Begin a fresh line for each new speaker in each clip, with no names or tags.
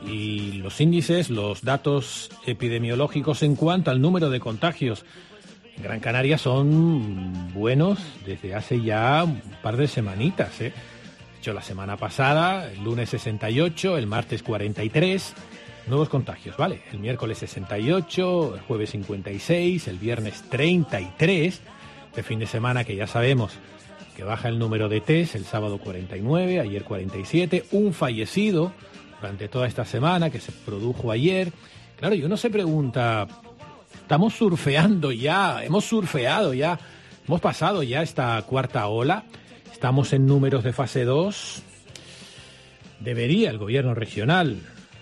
y los índices, los datos epidemiológicos en cuanto al número de contagios en Gran Canaria son buenos desde hace ya un par de semanitas, ¿eh? De hecho, la semana pasada, el lunes 68, el martes 43 nuevos contagios, ¿vale? El miércoles 68, el jueves 56, el viernes 33, este fin de semana que ya sabemos que baja el número de test, el sábado 49, ayer 47, un fallecido durante toda esta semana que se produjo ayer. Claro, y uno se pregunta, estamos surfeando ya, hemos pasado ya esta cuarta ola, estamos en números de fase 2, debería el gobierno regional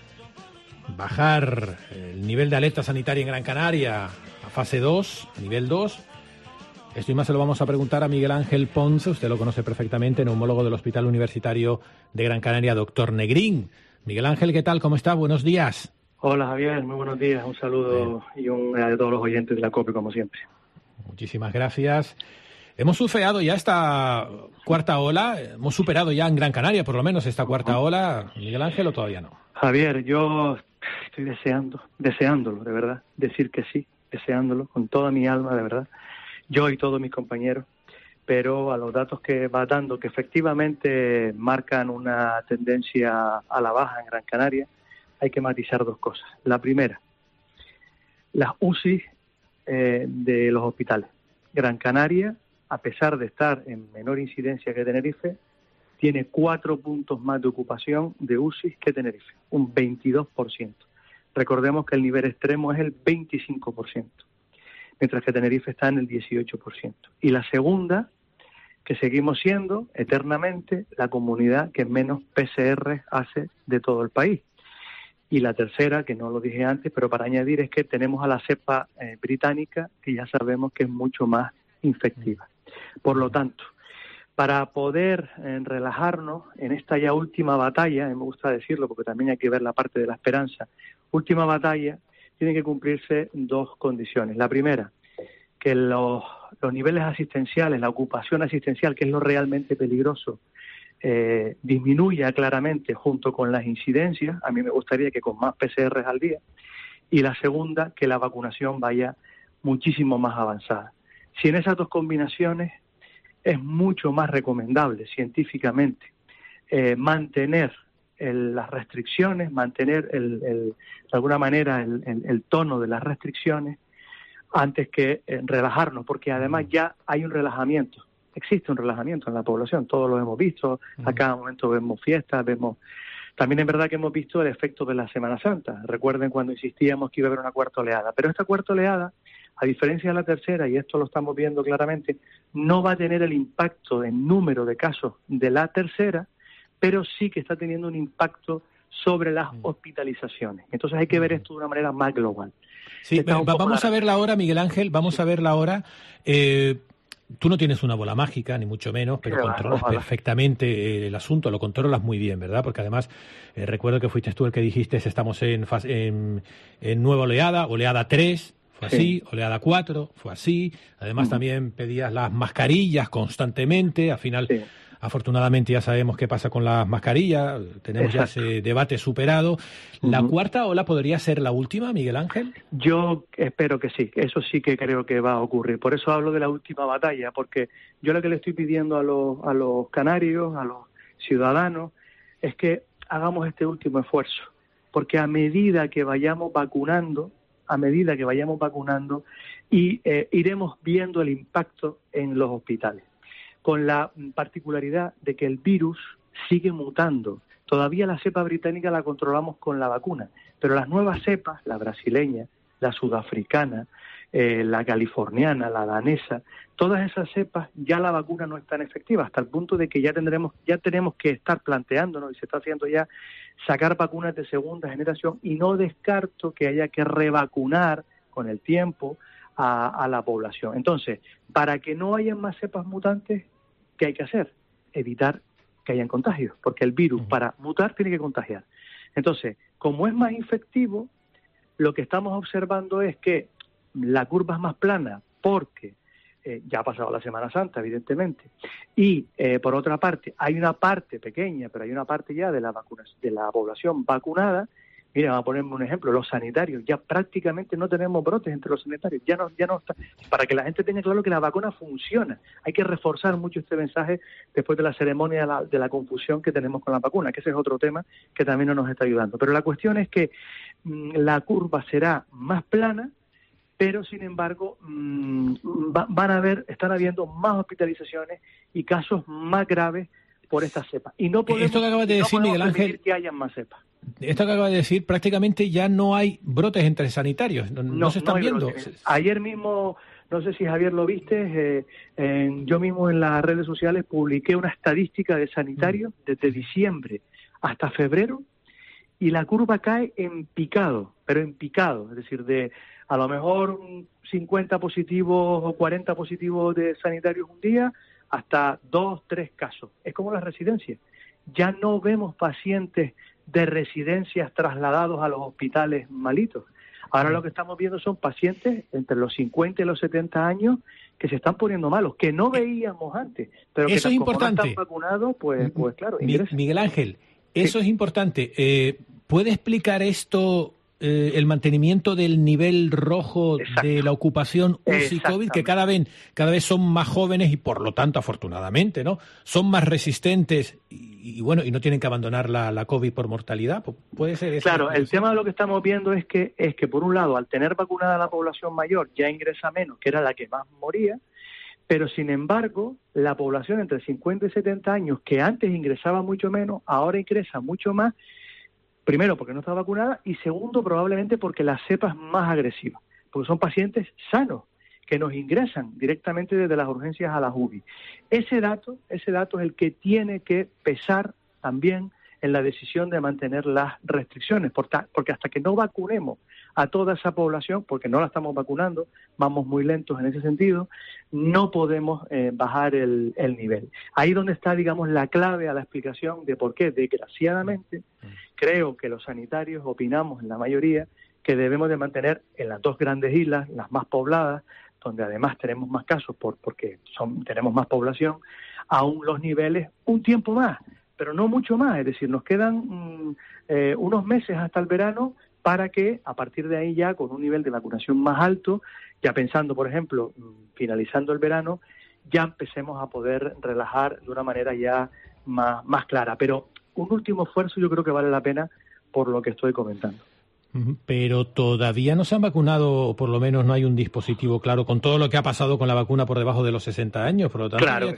bajar el nivel de alerta sanitaria en Gran Canaria a fase 2, a nivel 2. Esto y más se lo vamos a preguntar a Miguel Ángel Ponce, usted lo conoce perfectamente, neumólogo del Hospital Universitario de Gran Canaria, doctor Negrín. Miguel Ángel, ¿qué tal? ¿Cómo está? Buenos días.
Hola Javier, muy buenos días, un saludo y a todos los oyentes de la COPE como siempre.
Muchísimas gracias. Hemos surfeado ya esta cuarta ola, hemos superado ya en Gran Canaria por lo menos esta cuarta ola, Miguel Ángel, ¿o todavía no?
Javier, yo estoy deseándolo, de verdad, decir que sí, deseándolo con toda mi alma, de verdad, yo y todos mis compañeros, pero a los datos que va dando, que efectivamente marcan una tendencia a la baja en Gran Canaria, hay que matizar dos cosas. La primera, las UCI de los hospitales. Gran Canaria, a pesar de estar en menor incidencia que Tenerife, tiene 4 puntos más de ocupación de UCI que Tenerife, un 22%. Recordemos que el nivel extremo es el 25%, mientras que Tenerife está en el 18%. Y la segunda, que seguimos siendo eternamente la comunidad que menos PCR hace de todo el país. Y la tercera, que no lo dije antes, pero para añadir, es que tenemos a la cepa británica, que ya sabemos que es mucho más infectiva. Por lo tanto, para poder relajarnos en esta ya última batalla, me gusta decirlo porque también hay que ver la parte de la esperanza, última batalla, tienen que cumplirse dos condiciones. La primera, que los niveles asistenciales, la ocupación asistencial, que es lo realmente peligroso, disminuya claramente junto con las incidencias. A mí me gustaría que con más PCRs al día. Y la segunda, que la vacunación vaya muchísimo más avanzada. Si en esas dos combinaciones es mucho más recomendable científicamente mantener las restricciones, mantener de alguna manera el tono de las restricciones antes que relajarnos, porque además ya hay un relajamiento. Existe un relajamiento en la población, todos lo hemos visto, a cada momento vemos fiestas, también es verdad que hemos visto el efecto de la Semana Santa. Recuerden cuando insistíamos que iba a haber una cuarta oleada, pero esta cuarta oleada, a diferencia de la tercera, y esto lo estamos viendo claramente, no va a tener el impacto en número de casos de la tercera, pero sí que está teniendo un impacto sobre las hospitalizaciones. Entonces hay que ver esto de una manera más global.
Sí, vamos a verla ahora, Miguel Ángel, vamos a verla ahora. Tú no tienes una bola mágica, ni mucho menos, pero controlas perfectamente el asunto, lo controlas muy bien, ¿verdad? Porque además, recuerdo que fuiste tú el que dijiste, estamos en nueva oleada 3, fue así, oleada 4, fue así. Además también pedías las mascarillas constantemente, al final... Sí. Afortunadamente ya sabemos qué pasa con las mascarillas, tenemos ya ese debate superado. ¿La cuarta ola podría ser la última, Miguel Ángel?
Yo espero que sí, eso sí que creo que va a ocurrir. Por eso hablo de la última batalla, porque yo lo que le estoy pidiendo a los canarios, a los ciudadanos, es que hagamos este último esfuerzo. Porque a medida que vayamos vacunando y iremos viendo el impacto en los hospitales, con la particularidad de que el virus sigue mutando. Todavía la cepa británica la controlamos con la vacuna, pero las nuevas cepas, la brasileña, la sudafricana, la californiana, la danesa, todas esas cepas ya la vacuna no es tan efectiva, hasta el punto de que ya tenemos que estar planteándonos, y se está haciendo ya, sacar vacunas de segunda generación, y no descarto que haya que revacunar con el tiempo a la población. Entonces, para que no haya más cepas mutantes, ¿qué hay que hacer? Evitar que hayan contagios, porque el virus para mutar tiene que contagiar. Entonces, como es más infectivo, lo que estamos observando es que la curva es más plana, porque ya ha pasado la Semana Santa, evidentemente, y por otra parte, hay una parte pequeña, pero hay una parte ya de la población vacunada, Mira, vamos a ponerme un ejemplo, los sanitarios, ya prácticamente no tenemos brotes entre los sanitarios, ya no está, para que la gente tenga claro que la vacuna funciona. Hay que reforzar mucho este mensaje después de la ceremonia de la confusión que tenemos con la vacuna, que ese es otro tema que también no nos está ayudando. Pero la cuestión es que la curva será más plana, pero sin embargo están habiendo más hospitalizaciones y casos más graves por esta cepa. Y no podemos,
esto que acabas de decir, Miguel Ángel,
que haya más cepas.
Esto que acabas de decir, prácticamente ya no hay brotes entre sanitarios, no se están viendo.
Ayer mismo, no sé si Javier lo viste, yo mismo en las redes sociales publiqué una estadística de sanitarios desde diciembre hasta febrero, y la curva cae en picado, pero en picado, es decir, de a lo mejor 50 positivos o 40 positivos de sanitarios un día, hasta 2, 3 casos. Es como las residencias. Ya no vemos pacientes de residencias trasladados a los hospitales malitos. Ahora lo que estamos viendo son pacientes entre los 50 y los 70 años que se están poniendo malos, que no veíamos antes, pero que
eso es importante.
No están vacunados, pues claro, ingresan.
Miguel Ángel, eso es importante. ¿Puede explicar esto el mantenimiento del nivel rojo de la ocupación UCI COVID, que cada vez son más jóvenes y por lo tanto, afortunadamente, ¿no? Son más resistentes y no tienen que abandonar la COVID por mortalidad? ¿Puede ser eso?
Claro, el tema de lo que estamos viendo es que por un lado, al tener vacunada la población mayor, ya ingresa menos, que era la que más moría, pero sin embargo, la población entre 50 y 70 años, que antes ingresaba mucho menos, ahora ingresa mucho más. Primero, porque no está vacunada, y segundo, probablemente porque la cepa es más agresiva, porque son pacientes sanos que nos ingresan directamente desde las urgencias a las UBI. Ese dato es el que tiene que pesar también en la decisión de mantener las restricciones, porque hasta que no vacunemos a toda esa población, porque no la estamos vacunando, vamos muy lentos en ese sentido, no podemos bajar el nivel. Ahí donde está, digamos, la clave a la explicación de por qué, desgraciadamente, creo que los sanitarios opinamos en la mayoría que debemos de mantener en las 2 grandes islas, las más pobladas, donde además tenemos más casos porque tenemos más población, aún los niveles un tiempo más, pero no mucho más. Es decir, nos quedan unos meses hasta el verano para que a partir de ahí ya con un nivel de vacunación más alto, ya pensando, por ejemplo, finalizando el verano, ya empecemos a poder relajar de una manera ya más clara. Pero un último esfuerzo yo creo que vale la pena por lo que estoy comentando.
Pero todavía no se han vacunado, o por lo menos no hay un dispositivo claro con todo lo que ha pasado con la vacuna por debajo de los 60 años, por lo tanto habría que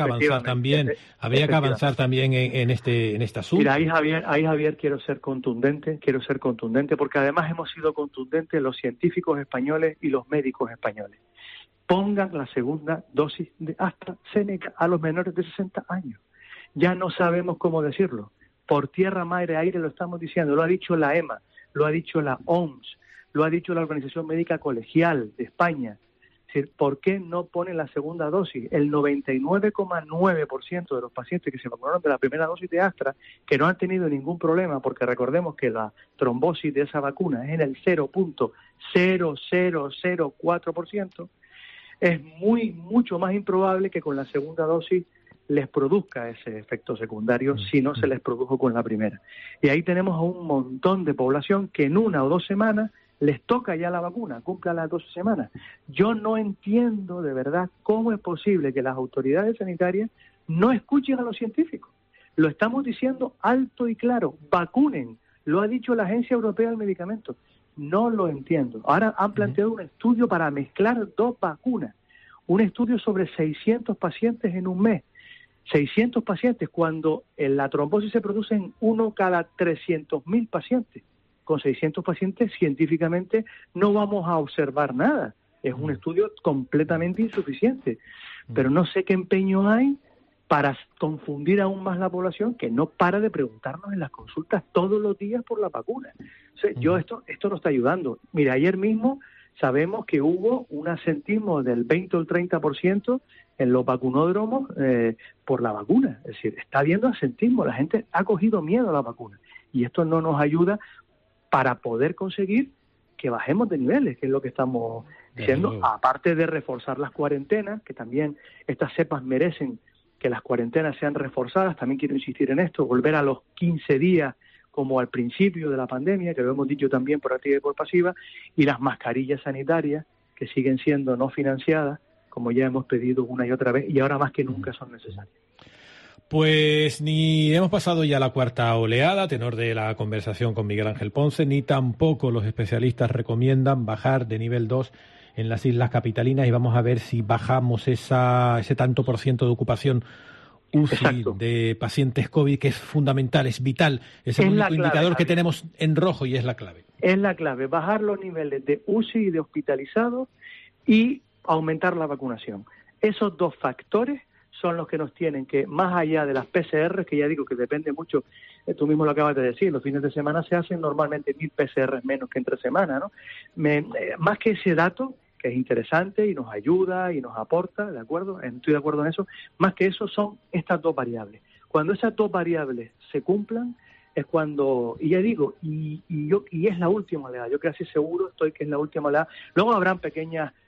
avanzar también en este asunto.
Mira, ahí Javier quiero ser contundente porque además hemos sido contundentes los científicos españoles y los médicos españoles. Pongan la segunda dosis de AstraZeneca a los menores de 60 años. Ya no sabemos cómo decirlo. Por tierra, mar y aire lo estamos diciendo, lo ha dicho la EMA, lo ha dicho la OMS, lo ha dicho la Organización Médica Colegial de España. Es decir, ¿por qué no ponen la segunda dosis? El 99,9% de los pacientes que se vacunaron de la primera dosis de Astra, que no han tenido ningún problema, porque recordemos que la trombosis de esa vacuna es en el 0,0004%, es mucho más improbable que con la segunda dosis les produzca ese efecto secundario si no se les produjo con la primera. Y ahí tenemos a un montón de población que en 1 o 2 semanas les toca ya la vacuna, cumpla las 12 semanas. Yo no entiendo de verdad cómo es posible que las autoridades sanitarias no escuchen a los científicos. Lo estamos diciendo alto y claro, vacunen, lo ha dicho la Agencia Europea del Medicamento. No lo entiendo. Ahora han planteado un estudio para mezclar 2 vacunas, un estudio sobre 600 pacientes en un mes. 600 pacientes cuando la trombosis se produce en 1 cada 300.000 pacientes. Con 600 pacientes científicamente no vamos a observar nada. Es un estudio completamente insuficiente. Pero no sé qué empeño hay para confundir aún más la población que no para de preguntarnos en las consultas todos los días por la vacuna. O sea, esto no está ayudando. Mira, ayer mismo sabemos que hubo un asentismo del 20 o el 30% en los vacunódromos por la vacuna. Es decir, está habiendo asentismo, la gente ha cogido miedo a la vacuna. Y esto no nos ayuda para poder conseguir que bajemos de niveles, que es lo que estamos diciendo, aparte de reforzar las cuarentenas, que también estas cepas merecen que las cuarentenas sean reforzadas. También quiero insistir en esto, volver a los 15 días como al principio de la pandemia, que lo hemos dicho también por activa y por pasiva, y las mascarillas sanitarias, que siguen siendo no financiadas, como ya hemos pedido una y otra vez, y ahora más que nunca son necesarias.
Pues ni hemos pasado ya la cuarta oleada, tenor de la conversación con Miguel Ángel Ponce, ni tampoco los especialistas recomiendan bajar de nivel 2 en las islas capitalinas, y vamos a ver si bajamos ese tanto por ciento de ocupación UCI. Exacto. De pacientes COVID, que es fundamental, es vital, es el único indicador que tenemos en rojo y es la clave.
Es la clave, bajar los niveles de UCI y de hospitalizados y aumentar la vacunación. Esos dos factores son los que nos tienen que, más allá de las PCR, que ya digo que depende mucho, tú mismo lo acabas de decir, los fines de semana se hacen normalmente 1.000 PCR menos que entre semana, ¿no? Más que ese dato, que es interesante y nos ayuda y nos aporta, ¿de acuerdo? Estoy de acuerdo en eso. Más que eso son estas dos variables. Cuando esas dos variables se cumplan, es cuando, y ya digo, y es la última oleada, yo casi seguro estoy que es la última oleada. Luego habrán pequeñas